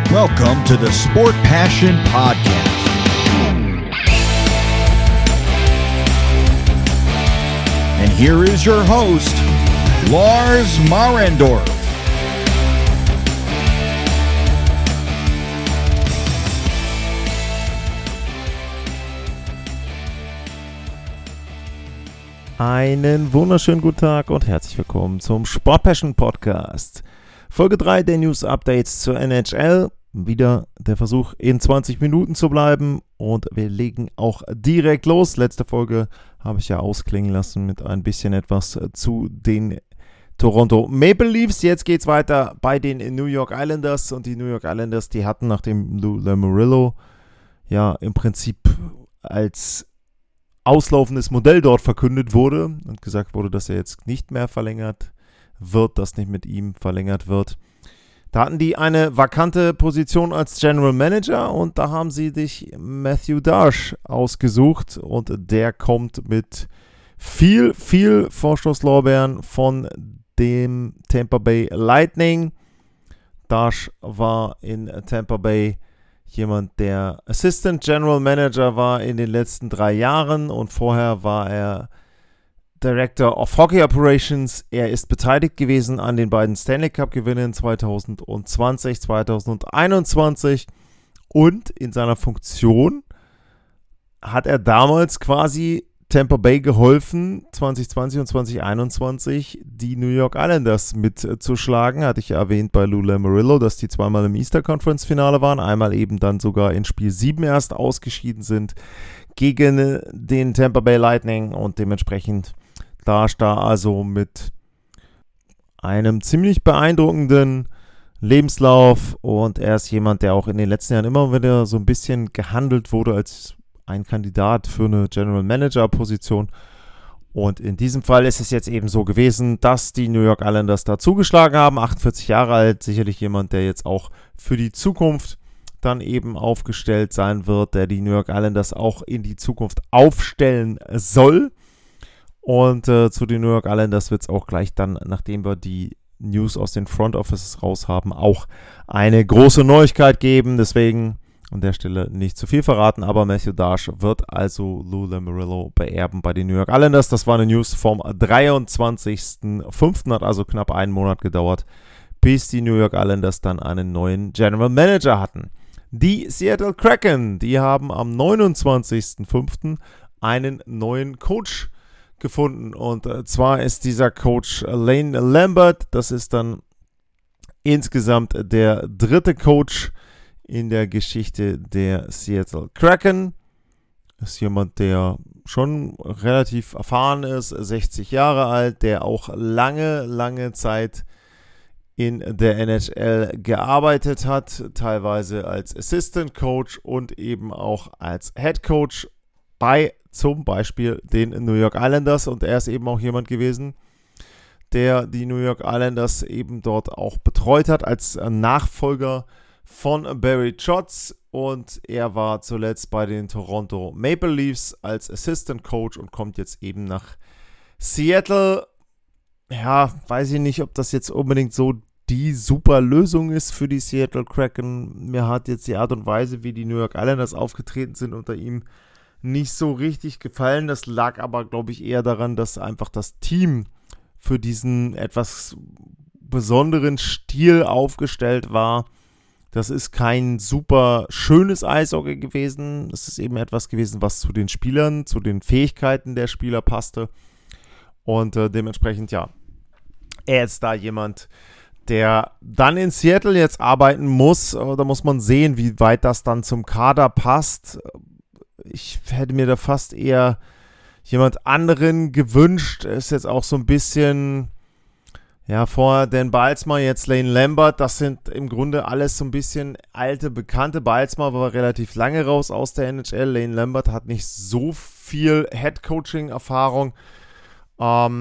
Welcome to the Sport Passion Podcast. And here is your host, Lars Marendorf. Einen wunderschönen guten Tag und herzlich willkommen zum Sport Passion Podcast. Folge 3 der News Updates zur NHL. Wieder der Versuch, in 20 Minuten zu bleiben, und wir legen auch direkt los. Letzte Folge habe ich ja ausklingen lassen mit ein bisschen etwas zu den Toronto Maple Leafs. Jetzt geht es weiter bei den New York Islanders, und die New York Islanders, die hatten, nachdem Lou Lamoriello ja im Prinzip als auslaufendes Modell dort verkündet wurde und gesagt wurde, dass er jetzt nicht mehr verlängert wird, dass nicht mit ihm verlängert wird. Da hatten die eine vakante Position als General Manager, und da haben sie sich Matthew Darche ausgesucht, und der kommt mit viel Vorschusslorbeeren von dem Tampa Bay Lightning. Darche war in Tampa Bay jemand, der Assistant General Manager war in den letzten 3 Jahren, und vorher war er Director of Hockey Operations. Er ist beteiligt gewesen an den beiden Stanley Cup Gewinnen 2020, 2021, und in seiner Funktion hat er damals quasi Tampa Bay geholfen, 2020 und 2021 die New York Islanders mitzuschlagen. Hatte ich ja erwähnt bei Lou Lamoriello, dass die zweimal im Easter Conference Finale waren, einmal eben dann sogar in Spiel 7 erst ausgeschieden sind gegen den Tampa Bay Lightning, und dementsprechend Darche da also mit einem ziemlich beeindruckenden Lebenslauf, und er ist jemand, der auch in den letzten Jahren immer wieder so ein bisschen gehandelt wurde als ein Kandidat für eine General Manager Position, und in diesem Fall ist es jetzt eben so gewesen, dass die New York Islanders da zugeschlagen haben. 48 Jahre alt, sicherlich jemand, der jetzt auch für die Zukunft dann eben aufgestellt sein wird, der die New York Islanders auch in die Zukunft aufstellen soll. Und zu den New York Islanders wird es auch gleich dann, nachdem wir die News aus den Front Offices raus haben, auch eine große Neuigkeit geben. Deswegen an der Stelle nicht zu viel verraten, aber Matthew Darche wird also Lou Lamoriello beerben bei den New York Islanders. Das war eine News vom 23.05. Hat also knapp einen Monat gedauert, bis die New York Islanders dann einen neuen General Manager hatten. Die Seattle Kraken, die haben am 29.05. einen neuen Coach gefunden, und zwar ist dieser Coach Lane Lambert. Das ist dann insgesamt der 3. Coach in der Geschichte der Seattle Kraken. Das ist jemand, der schon relativ erfahren ist, 60 Jahre alt, der auch lange Zeit in der NHL gearbeitet hat, teilweise als Assistant Coach und eben auch als Head Coach bei zum Beispiel den New York Islanders, und er ist eben auch jemand gewesen, der die New York Islanders eben dort auch betreut hat als Nachfolger von Barry Trotz, und er war zuletzt bei den Toronto Maple Leafs als Assistant Coach und kommt jetzt eben nach Seattle. Ja, weiß ich nicht, ob das jetzt unbedingt so die super Lösung ist für die Seattle Kraken. Mir hat jetzt die Art und Weise, wie die New York Islanders aufgetreten sind unter ihm, nicht so richtig gefallen. Das lag aber, glaube ich, eher daran, dass einfach das Team für diesen etwas besonderen Stil aufgestellt war. Das ist kein super schönes Eishockey gewesen. Es ist eben etwas gewesen, was zu den Spielern, zu den Fähigkeiten der Spieler passte. Und dementsprechend, ja, er ist da jemand, der dann in Seattle jetzt arbeiten muss. Da muss man sehen, wie weit das dann zum Kader passt. Ich hätte mir da fast eher jemand anderen gewünscht. Ist jetzt auch so ein bisschen, ja, vorher Dan Bylsma, jetzt Lane Lambert. Das sind im Grunde alles so ein bisschen alte Bekannte. Bylsma war relativ lange raus aus der NHL. Lane Lambert hat nicht so viel Head-Coaching-Erfahrung. Ja,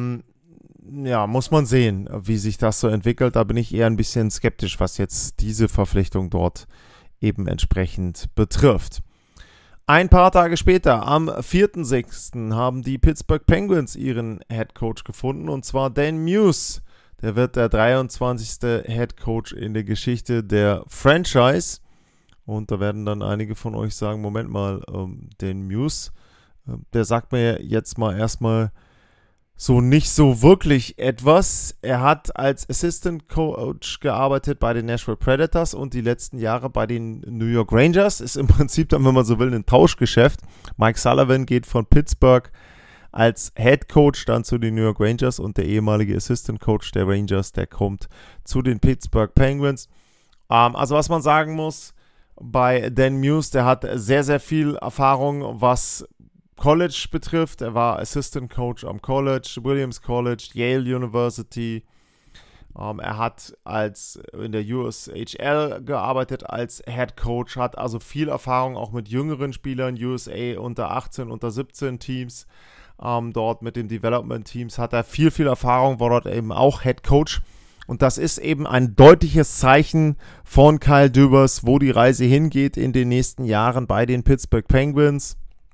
muss man sehen, wie sich das so entwickelt. Da bin ich eher ein bisschen skeptisch, was jetzt diese Verpflichtung dort eben entsprechend betrifft. Ein paar Tage später, am 4.6., haben die Pittsburgh Penguins ihren Head Coach gefunden, und zwar Dan Muse. Der wird der 23. Head Coach in der Geschichte der Franchise. Und da werden dann einige von euch sagen, Moment mal, den Muse, der sagt mir jetzt mal erstmal so nicht so wirklich etwas. Er hat als Assistant Coach gearbeitet bei den Nashville Predators und die letzten Jahre bei den New York Rangers. Ist im Prinzip dann, wenn man so will, ein Tauschgeschäft. Mike Sullivan geht von Pittsburgh als Head Coach dann zu den New York Rangers und der ehemalige Assistant Coach der Rangers, der kommt zu den Pittsburgh Penguins. Also was man sagen muss bei Dan Muse, der hat sehr, sehr viel Erfahrung, was College betrifft. Er war Assistant Coach am College, Williams College, Yale University. Er hat in der USHL gearbeitet als Head Coach, hat also viel Erfahrung auch mit jüngeren Spielern, USA unter 18, unter 17 Teams. Dort mit den Development Teams hat er viel Erfahrung, war dort eben auch Head Coach. Und das ist eben ein deutliches Zeichen von Kyle Dubas, wo die Reise hingeht in den nächsten Jahren bei den Pittsburgh Penguins.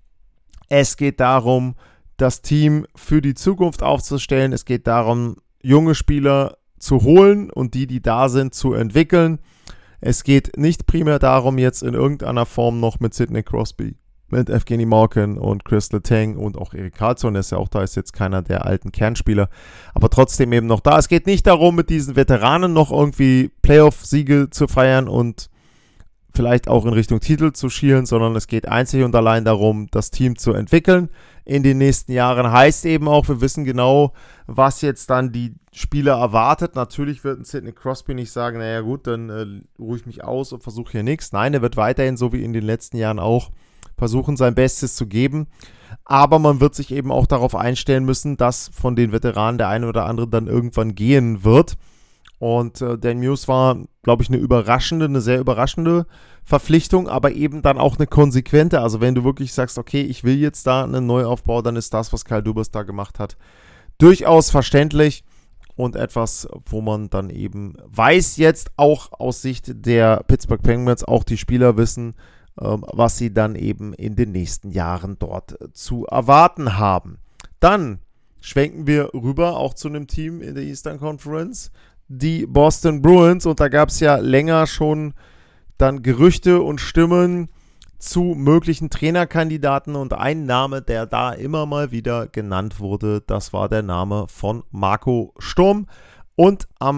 Es geht darum, das Team für die Zukunft aufzustellen. Es geht darum, junge Spieler zu holen und die da sind, zu entwickeln. Es geht nicht primär darum, jetzt in irgendeiner Form noch mit Sidney Crosby, mit Evgeny Malkin und Chris Letang und auch Erik Karlsson, der ist ja auch da, ist jetzt keiner der alten Kernspieler, aber trotzdem eben noch da. Es geht nicht darum, mit diesen Veteranen noch irgendwie Playoff-Siege zu feiern und vielleicht auch in Richtung Titel zu schielen, sondern es geht einzig und allein darum, das Team zu entwickeln in den nächsten Jahren. Heißt eben auch, wir wissen genau, was jetzt dann die Spieler erwartet. Natürlich wird ein Sidney Crosby nicht sagen, naja gut, dann ruhe ich mich aus und versuche hier nichts. Nein, er wird weiterhin, so wie in den letzten Jahren auch, versuchen, sein Bestes zu geben. Aber man wird sich eben auch darauf einstellen müssen, dass von den Veteranen der eine oder andere dann irgendwann gehen wird. Und Dan Muse war, glaube ich, eine sehr überraschende Verpflichtung, aber eben dann auch eine konsequente. Also wenn du wirklich sagst, okay, ich will jetzt da einen Neuaufbau, dann ist das, was Kyle Dubas da gemacht hat, durchaus verständlich und etwas, wo man dann eben weiß, jetzt auch aus Sicht der Pittsburgh Penguins, auch die Spieler wissen, was sie dann eben in den nächsten Jahren dort zu erwarten haben. Dann schwenken wir rüber auch zu einem Team in der Eastern Conference, die Boston Bruins, und da gab es ja länger schon dann Gerüchte und Stimmen zu möglichen Trainerkandidaten und ein Name, der da immer mal wieder genannt wurde, das war der Name von Marco Sturm und am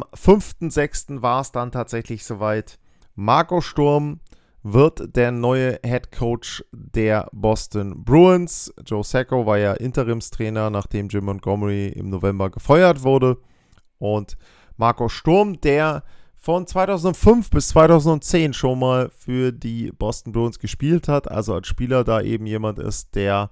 5.6. war es dann tatsächlich soweit. Marco Sturm wird der neue Head Coach der Boston Bruins. Joe Sacco war ja Interimstrainer, nachdem Jim Montgomery im November gefeuert wurde. Und Marco Sturm, der von 2005 bis 2010 schon mal für die Boston Bruins gespielt hat, also als Spieler da eben jemand ist, der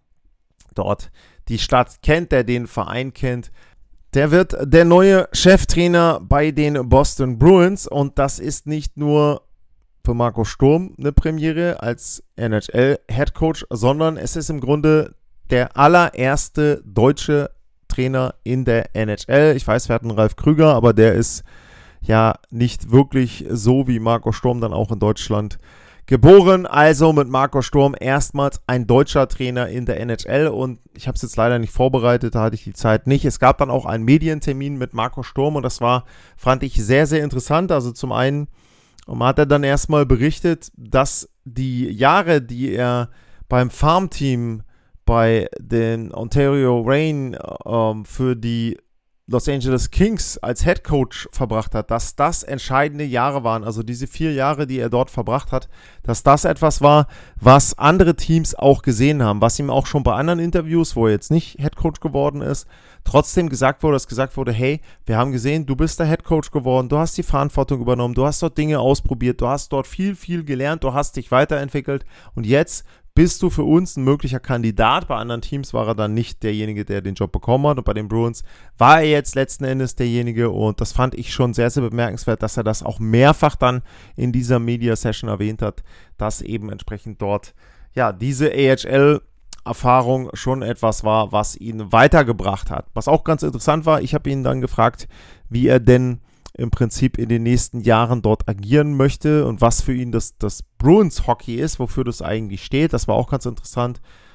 dort die Stadt kennt, der den Verein kennt, der wird der neue Cheftrainer bei den Boston Bruins. Und das ist nicht nur für Marco Sturm eine Premiere als NHL-Headcoach, sondern es ist im Grunde der allererste deutsche Trainer in der NHL. Ich weiß, wir hatten Ralf Krüger, aber der ist ja nicht wirklich so wie Marco Sturm dann auch in Deutschland geboren. Also mit Marco Sturm erstmals ein deutscher Trainer in der NHL, und ich habe es jetzt leider nicht vorbereitet, da hatte ich die Zeit nicht. Es gab dann auch einen Medientermin mit Marco Sturm und das fand ich sehr, sehr interessant. Also zum einen hat er dann erstmal berichtet, dass die Jahre, die er beim Farmteam bei den Ontario Reign für die Los Angeles Kings als Head Coach verbracht hat, dass das entscheidende Jahre waren, also diese 4 Jahre, die er dort verbracht hat, dass das etwas war, was andere Teams auch gesehen haben, was ihm auch schon bei anderen Interviews, wo er jetzt nicht Head Coach geworden ist, trotzdem gesagt wurde, hey, wir haben gesehen, du bist der Head Coach geworden, du hast die Verantwortung übernommen, du hast dort Dinge ausprobiert, du hast dort viel, viel gelernt, du hast dich weiterentwickelt und jetzt bist du für uns ein möglicher Kandidat. Bei anderen Teams war er dann nicht derjenige, der den Job bekommen hat. Und bei den Bruins war er jetzt letzten Endes derjenige. Und das fand ich schon sehr, sehr bemerkenswert, dass er das auch mehrfach dann in dieser Media-Session erwähnt hat, dass eben entsprechend dort ja diese AHL-Erfahrung schon etwas war, was ihn weitergebracht hat. Was auch ganz interessant war, ich habe ihn dann gefragt, wie er denn im Prinzip in den nächsten Jahren dort agieren möchte und was für ihn das Bruins-Hockey ist, wofür das eigentlich steht. Das war auch ganz interessant.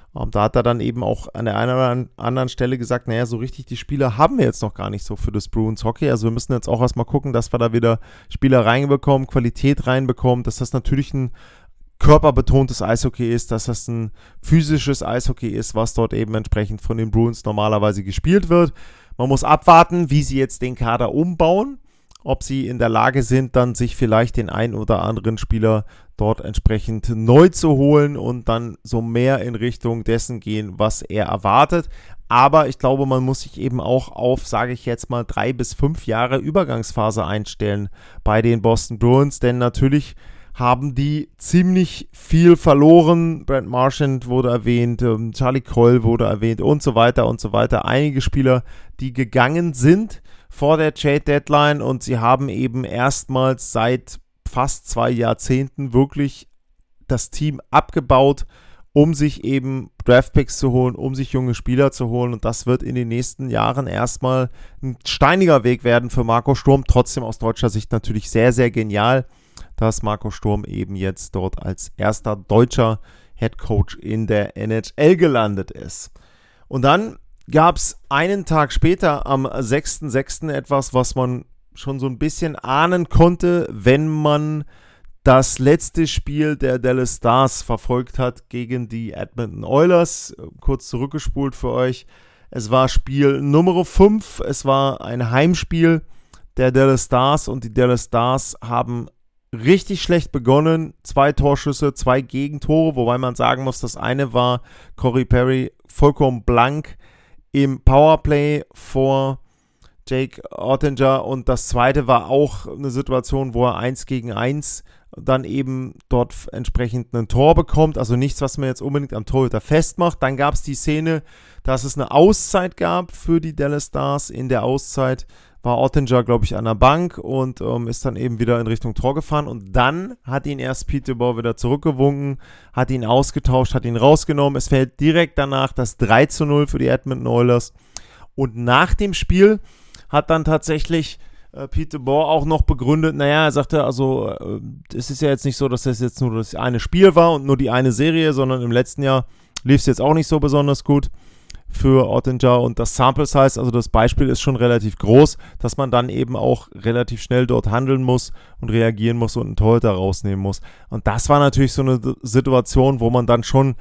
Da hat er dann eben auch an der einen oder anderen Stelle gesagt, naja, so richtig die Spieler haben wir jetzt noch gar nicht so für das Bruins Hockey. Also wir müssen jetzt auch erstmal gucken, dass wir da wieder Spieler reinbekommen, Qualität reinbekommen, dass das natürlich ein körperbetontes Eishockey ist, dass das ein physisches Eishockey ist, was dort eben entsprechend von den Bruins normalerweise gespielt wird. Man muss abwarten, wie sie jetzt den Kader umbauen, ob sie in der Lage sind, dann sich vielleicht den einen oder anderen Spieler dort entsprechend neu zu holen und dann so mehr in Richtung dessen gehen, was er erwartet. Aber ich glaube, man muss sich eben auch auf, sage ich jetzt mal, 3 bis 5 Jahre Übergangsphase einstellen bei den Boston Bruins, denn natürlich haben die ziemlich viel verloren. Brent Marchand wurde erwähnt, Charlie Coyle wurde erwähnt und so weiter und so weiter. Einige Spieler, die gegangen sind vor der Trade-Deadline und sie haben eben erstmals seit fast 2 Jahrzehnten wirklich das Team abgebaut, um sich eben Draftpicks zu holen, um sich junge Spieler zu holen, und das wird in den nächsten Jahren erstmal ein steiniger Weg werden für Marco Sturm. Trotzdem aus deutscher Sicht natürlich sehr, sehr genial, dass Marco Sturm eben jetzt dort als erster deutscher Headcoach in der NHL gelandet ist. Und dann gab es einen Tag später, am 6.6. etwas, was man schon so ein bisschen ahnen konnte, wenn man das letzte Spiel der Dallas Stars verfolgt hat gegen die Edmonton Oilers. Kurz zurückgespult für euch. Es war Spiel Nummer 5. Es war ein Heimspiel der Dallas Stars und die Dallas Stars haben richtig schlecht begonnen. 2 Torschüsse, 2 Gegentore, wobei man sagen muss, das eine war Corey Perry vollkommen blank im Powerplay vor Jake Oettinger und das zweite war auch eine Situation, wo er 1 gegen 1 dann eben dort entsprechend ein Tor bekommt, also nichts, was man jetzt unbedingt am Torhüter festmacht. Dann gab es die Szene, dass es eine Auszeit gab für die Dallas Stars. In der Auszeit war Oettinger, glaube ich, an der Bank und ist dann eben wieder in Richtung Tor gefahren und dann hat ihn erst Pete DeBoer wieder zurückgewunken, hat ihn ausgetauscht, hat ihn rausgenommen. Es fällt direkt danach das 3:0 für die Edmonton Oilers und nach dem Spiel hat dann tatsächlich Pete DeBoer auch noch begründet, naja, er sagte, also es ist ja jetzt nicht so, dass das jetzt nur das eine Spiel war und nur die eine Serie, sondern im letzten Jahr lief es jetzt auch nicht so besonders gut für Oettinger und das Sample Size, also das Beispiel ist schon relativ groß, dass man dann eben auch relativ schnell dort handeln muss und reagieren muss und einen Torhüter rausnehmen muss. Und das war natürlich so eine Situation, wo man dann schon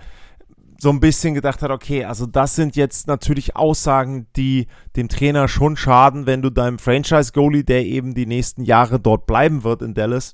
so ein bisschen gedacht hat, okay, also das sind jetzt natürlich Aussagen, die dem Trainer schon schaden, wenn du deinem Franchise-Goalie, der eben die nächsten Jahre dort bleiben wird in Dallas,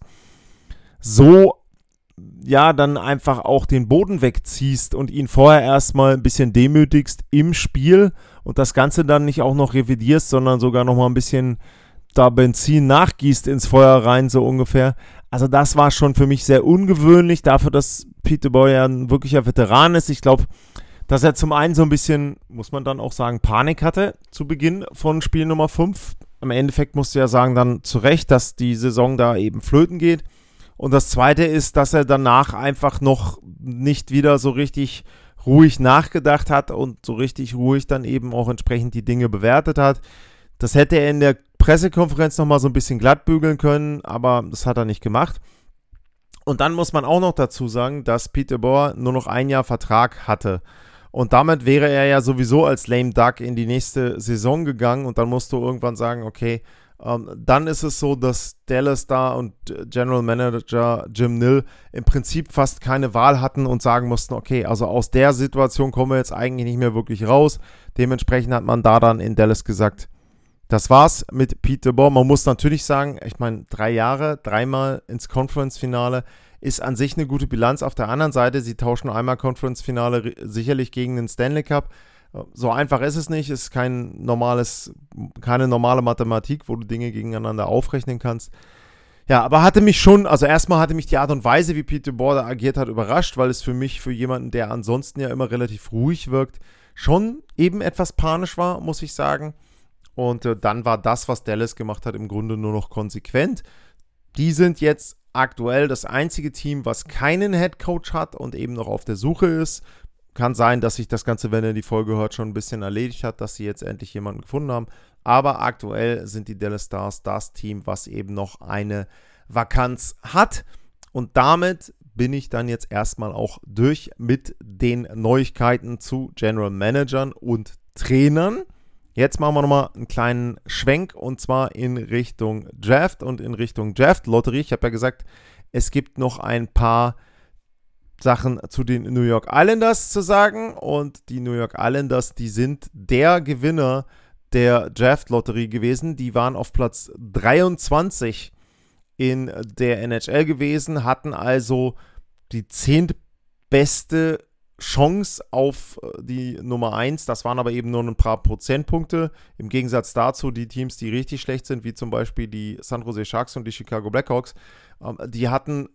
so ja dann einfach auch den Boden wegziehst und ihn vorher erstmal ein bisschen demütigst im Spiel und das Ganze dann nicht auch noch revidierst, sondern sogar nochmal ein bisschen da Benzin nachgießt ins Feuer rein, so ungefähr. Also das war schon für mich sehr ungewöhnlich, dafür, dass Pete DeBoer ja ein wirklicher Veteran ist. Ich glaube, dass er zum einen so ein bisschen, muss man dann auch sagen, Panik hatte zu Beginn von Spiel Nummer 5. Im Endeffekt musste er sagen dann zu Recht, dass die Saison da eben flöten geht. Und das Zweite ist, dass er danach einfach noch nicht wieder so richtig ruhig nachgedacht hat und so richtig ruhig dann eben auch entsprechend die Dinge bewertet hat. Das hätte er in der Pressekonferenz nochmal so ein bisschen glatt bügeln können, aber das hat er nicht gemacht. Und dann muss man auch noch dazu sagen, dass Pete DeBoer nur noch 1 Jahr Vertrag hatte. Und damit wäre er ja sowieso als lame duck in die nächste Saison gegangen und dann musst du irgendwann sagen, okay, dann ist es so, dass Dallas da und General Manager Jim Nill im Prinzip fast keine Wahl hatten und sagen mussten, okay, also aus der Situation kommen wir jetzt eigentlich nicht mehr wirklich raus. Dementsprechend hat man da dann in Dallas gesagt, das war's mit Pete DeBoer. Man muss natürlich sagen, ich meine, 3 Jahre, 3-mal ins Conference-Finale ist an sich eine gute Bilanz. Auf der anderen Seite, sie tauschen einmal Conference-Finale sicherlich gegen den Stanley Cup. So einfach ist es nicht, ist keine normale Mathematik, wo du Dinge gegeneinander aufrechnen kannst. Ja, aber hatte mich schon, also erstmal hatte mich die Art und Weise, wie Pete DeBoer da agiert hat, überrascht, weil es für mich, für jemanden, der ansonsten ja immer relativ ruhig wirkt, schon eben etwas panisch war, muss ich sagen. Und dann war das, was Dallas gemacht hat, im Grunde nur noch konsequent. Die sind jetzt aktuell das einzige Team, was keinen Headcoach hat und eben noch auf der Suche ist. Kann sein, dass sich das Ganze, wenn ihr die Folge hört, schon ein bisschen erledigt hat, dass sie jetzt endlich jemanden gefunden haben. Aber aktuell sind die Dallas Stars das Team, was eben noch eine Vakanz hat. Und damit bin ich dann jetzt erstmal auch durch mit den Neuigkeiten zu General Managern und Trainern. Jetzt machen wir nochmal einen kleinen Schwenk und zwar in Richtung Draft und in Richtung Draft-Lotterie. Ich habe ja gesagt, es gibt noch ein paar Sachen zu den New York Islanders zu sagen und die New York Islanders, die sind der Gewinner der Draft-Lotterie gewesen. Die waren auf Platz 23 in der NHL gewesen, hatten also die 10. beste Chance auf die Nummer 1. Das waren aber eben nur ein paar Prozentpunkte. Im Gegensatz dazu die Teams, die richtig schlecht sind, wie zum Beispiel die San Jose Sharks und die Chicago Blackhawks, die hatten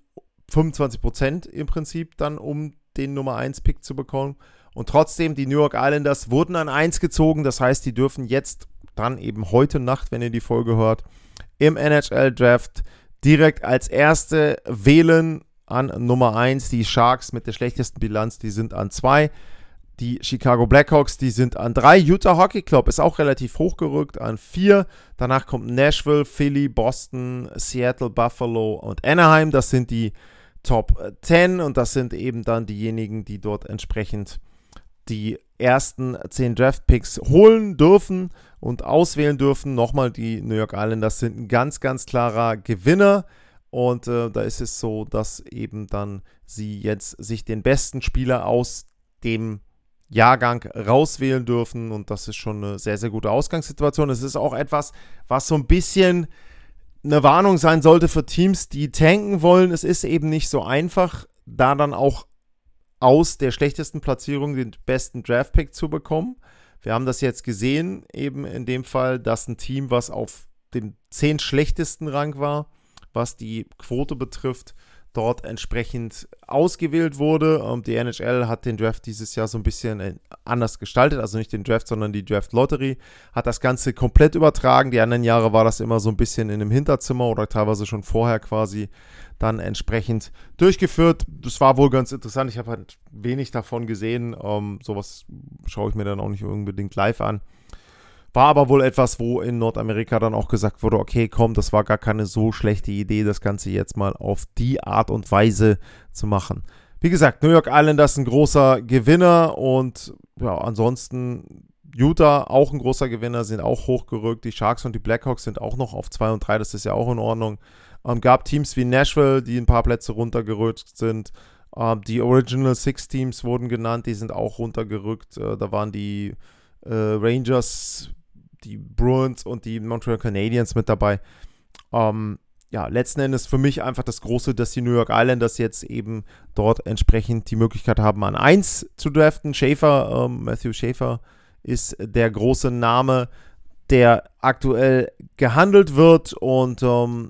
25% im Prinzip dann, um den Nummer 1 Pick zu bekommen. Und trotzdem, die New York Islanders wurden an 1 gezogen. Das heißt, die dürfen jetzt dann eben heute Nacht, wenn ihr die Folge hört, im NHL-Draft direkt als Erste wählen an Nummer 1. Die Sharks mit der schlechtesten Bilanz, die sind an 2. Die Chicago Blackhawks, die sind an 3. Utah Hockey Club ist auch relativ hochgerückt an 4. Danach kommt Nashville, Philly, Boston, Seattle, Buffalo und Anaheim. Das sind die Top 10 und das sind eben dann diejenigen, die dort entsprechend die ersten 10 Draft-Picks holen dürfen und auswählen dürfen. Nochmal, die New York Islanders sind ein ganz, ganz klarer Gewinner und da ist es so, dass eben dann sie jetzt sich den besten Spieler aus dem Jahrgang rauswählen dürfen und das ist schon eine sehr, sehr gute Ausgangssituation. Es ist auch etwas, was so ein bisschen eine Warnung sein sollte für Teams, die tanken wollen. Es ist eben nicht so einfach, da dann auch aus der schlechtesten Platzierung den besten Draft-Pick zu bekommen. Wir haben das jetzt gesehen, eben in dem Fall, dass ein Team, was auf dem 10 schlechtesten Rang war, was die Quote betrifft, dort entsprechend ausgewählt wurde. Die NHL hat den Draft dieses Jahr so ein bisschen anders gestaltet, also nicht den Draft, sondern die Draft-Lotterie, hat das Ganze komplett übertragen. Die anderen Jahre war das immer so ein bisschen in einem Hinterzimmer oder teilweise schon vorher quasi dann entsprechend durchgeführt. Das war wohl ganz interessant. Ich habe halt wenig davon gesehen. Sowas schaue ich mir dann auch nicht unbedingt live an. War aber wohl etwas, wo in Nordamerika dann auch gesagt wurde, okay, komm, das war gar keine so schlechte Idee, das Ganze jetzt mal auf die Art und Weise zu machen. Wie gesagt, New York Islanders ein großer Gewinner und ja, ansonsten Utah auch ein großer Gewinner, sind auch hochgerückt. Die Sharks und die Blackhawks sind auch noch auf 2 und 3, das ist ja auch in Ordnung. Gab Teams wie Nashville, die ein paar Plätze runtergerückt sind. Die Original Six Teams wurden genannt, die sind auch runtergerückt. Da waren die Rangers, die Bruins und die Montreal Canadiens mit dabei. Ja, letzten Endes für mich einfach das Große, dass die New York Islanders jetzt eben dort entsprechend die Möglichkeit haben, an 1 zu draften. Matthew Schaefer ist der große Name, der aktuell gehandelt wird und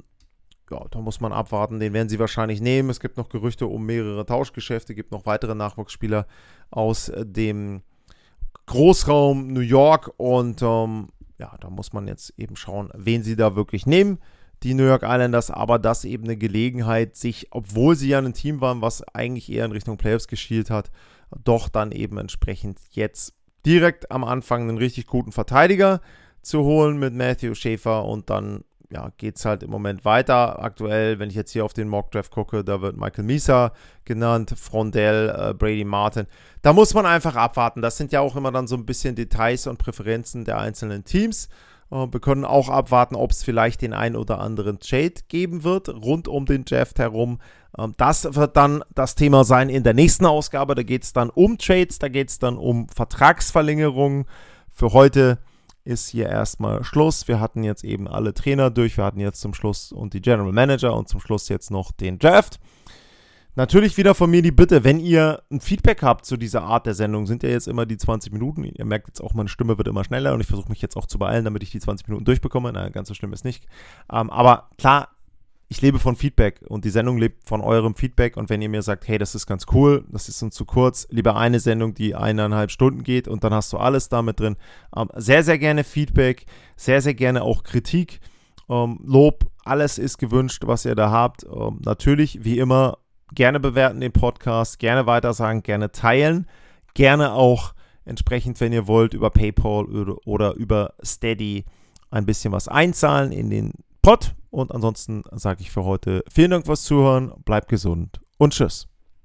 ja, da muss man abwarten, den werden sie wahrscheinlich nehmen. Es gibt noch Gerüchte um mehrere Tauschgeschäfte, gibt noch weitere Nachwuchsspieler aus dem Großraum New York und ja, da muss man jetzt eben schauen, wen sie da wirklich nehmen, die New York Islanders, aber das eben eine Gelegenheit, sich, obwohl sie ja ein Team waren, was eigentlich eher in Richtung Playoffs geschielt hat, doch dann eben entsprechend jetzt direkt am Anfang einen richtig guten Verteidiger zu holen mit Matthew Schaefer und dann ja, geht es halt im Moment weiter. Aktuell, wenn ich jetzt hier auf den Mockdraft gucke, da wird Michael Misa genannt, Frondell, Brady Martin. Da muss man einfach abwarten. Das sind ja auch immer dann so ein bisschen Details und Präferenzen der einzelnen Teams. Wir können auch abwarten, ob es vielleicht den einen oder anderen Trade geben wird, rund um den Draft herum. Das wird dann das Thema sein in der nächsten Ausgabe. Da geht es dann um Trades, da geht es dann um Vertragsverlängerungen. Für heute ist hier erstmal Schluss. Wir hatten jetzt eben alle Trainer durch. Wir hatten jetzt zum Schluss und die General Manager und zum Schluss jetzt noch den Draft. Natürlich wieder von mir die Bitte, wenn ihr ein Feedback habt zu dieser Art der Sendung, sind ja jetzt immer die 20 Minuten. Ihr merkt jetzt auch, meine Stimme wird immer schneller und ich versuche mich jetzt auch zu beeilen, damit ich die 20 Minuten durchbekomme. Na, ganz so schlimm ist nicht. Aber klar, ich lebe von Feedback und die Sendung lebt von eurem Feedback und wenn ihr mir sagt, hey, das ist ganz cool, das ist uns zu kurz, lieber eine Sendung, die 1,5 Stunden geht und dann hast du alles damit drin. Sehr, sehr gerne Feedback, sehr, sehr gerne auch Kritik, Lob, alles ist gewünscht, was ihr da habt. Natürlich, wie immer, gerne bewerten den Podcast, gerne weitersagen, gerne teilen, gerne auch entsprechend, wenn ihr wollt, über PayPal oder über Steady ein bisschen was einzahlen in den Pod. Und ansonsten sage ich für heute vielen Dank fürs Zuhören, bleibt gesund und tschüss.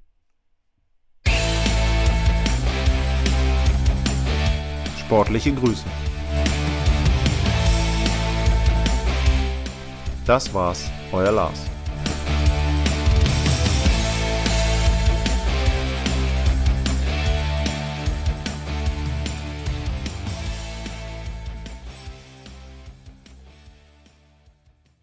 Sportliche Grüße. Das war's, euer Lars.